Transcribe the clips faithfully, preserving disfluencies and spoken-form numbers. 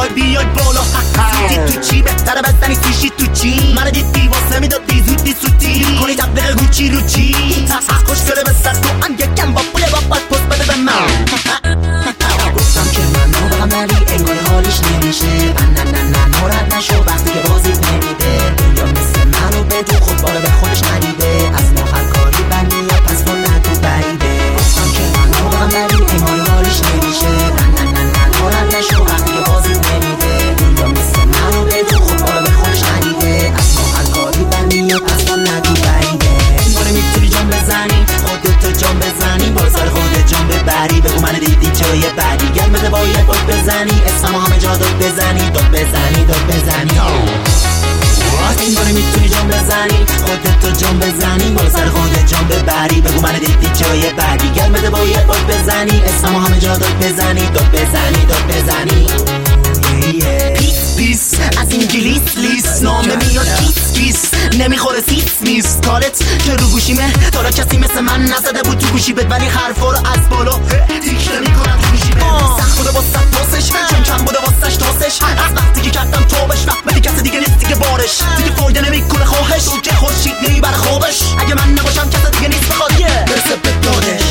میخوای بیای بالا سوتی تو چی بهتره بزنی سوشی تو چی من دیدی واسه میدادی زودی سوتی کنی تبلیغ گوچی رو چی خوش شده به سر تو هم یکم با پوله با پاک پست بده به من گفتم که من نو بغم نری انگار حالیش نمیشه نه نه نه نورد نشو وقتی که بازیت نمیده دنیا مثل منو بدون خود بالا به خودش ندیده از ما هر کاری بنیه پس ما نگو بعیده گفتم که من نو بغم نری انگار حالیش نمیشه نه نه نه نه نورد نشو وقتی که بازیت نمیده دنیا مثل منو بدون خود بالا به خودش ندیده از ما هر کاری بنیه پس ما نگو بعیده انگار میتونی جان بزنی خودتو جان بزنی بالا سر خودت جان ببری بگو من دیدی جای بعدی گرم بده باید داد بزنی اسممو همه جا داد بزنی داد بزنی داد بزنی این داره میتونی جان بزنی خودتو جان بزنی بالا سر خودت جان ببری بگو من دیدی جای بعدی گرم بده باید داد بزنی اسممو همه جا داد بزنی داد بزنی داد بزنی پیس پیس از انگلیس لیس نامه میاد کیس کیس نمیخوره سیس میست کارت که رو گوشیمه تا کسی مثل من نزده بود تو گوشی بد ولی حرفا رو از بالا تیک نمیکنم تو گوشی سخت بوده با صد تاسش چون کم بوده واسش تاسش از وقتی که کردم توبش وقت بدی کسی دیگه نیست دیگه بارش دیگه فایده نمیکنه خواهش او که خورشید نمیبره خوابش اگه من نباشم کسی دیگه نیست بخواد برسه به دادش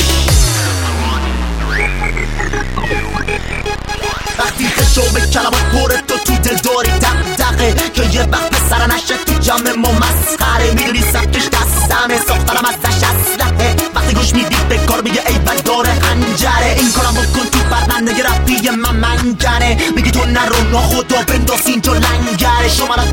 وقتی خشو به کلمات پره تو تو دل داری دق دقه که یه وقت پسر نشه تو جمع ما مسخره میدونی سبکش دستمه ساخترم ازش اسلحه وقتی گوش میدید به کار میگه ای بد داره انجره این کارم بکن تو پرونده رفتی من منگره میگی تو نرو ناخدا بنداز اینجا لنگره شما را